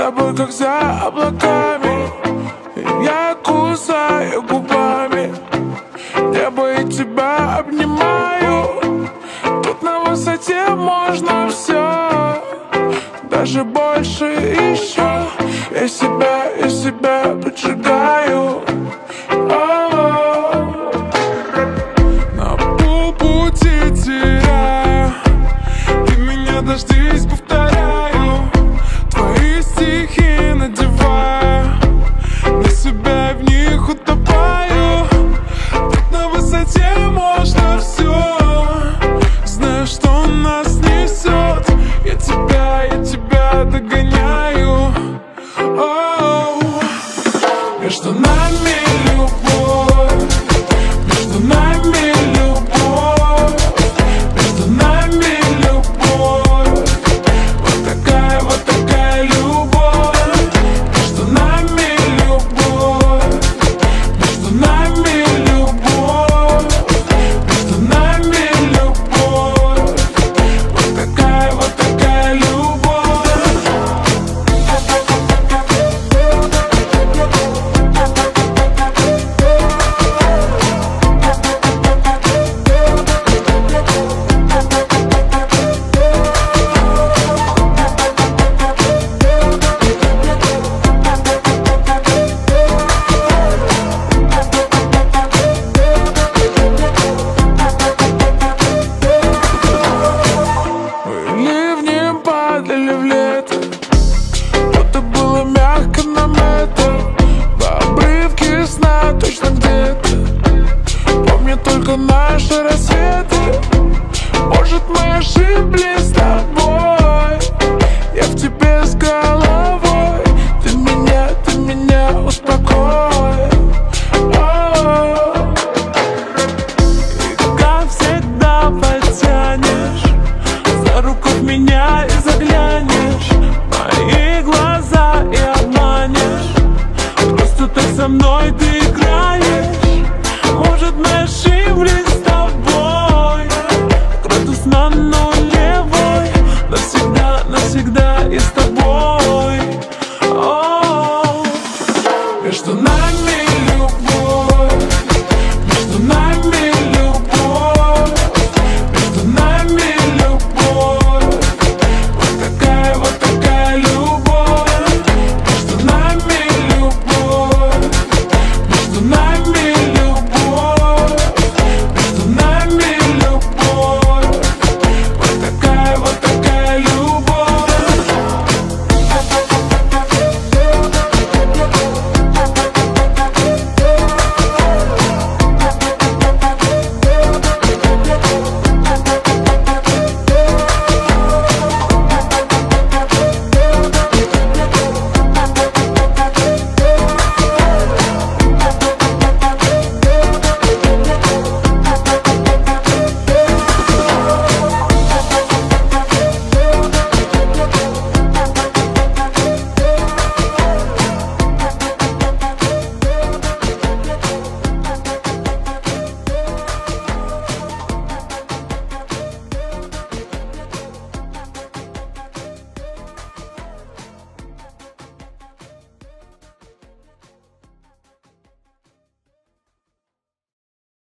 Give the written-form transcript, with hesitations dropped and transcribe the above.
тобой, как за облаками. Я кусаю губами небо и тебя обнимаю. Тут на высоте можно все, даже больше еще. Я себя поджигаю. На полпути теряю, ты меня дождись, повторяю. Твои стихи надеваю на себя и в них утопаю. Тут на высоте можно все, знаю, что нас несет. Я тебя догоняю. Между нами любовь, между нами любовь, между нами любовь. Вот такая любовь. Между нами любовь, между нами любовь, между нами любовь. Вот такая любовь. Ливнем падали в лето, будто было мягко нам это. В обрывке сна точно где-то помню только наши рассветы. Может, мы ошиблись с тобой, я в тебе с головой. Ты меня успокой. И как всегда потянешь за руку в меня и заглянешь в мои глаза и обманешь. Просто так со мной ты играешь. Может, мы ошиблись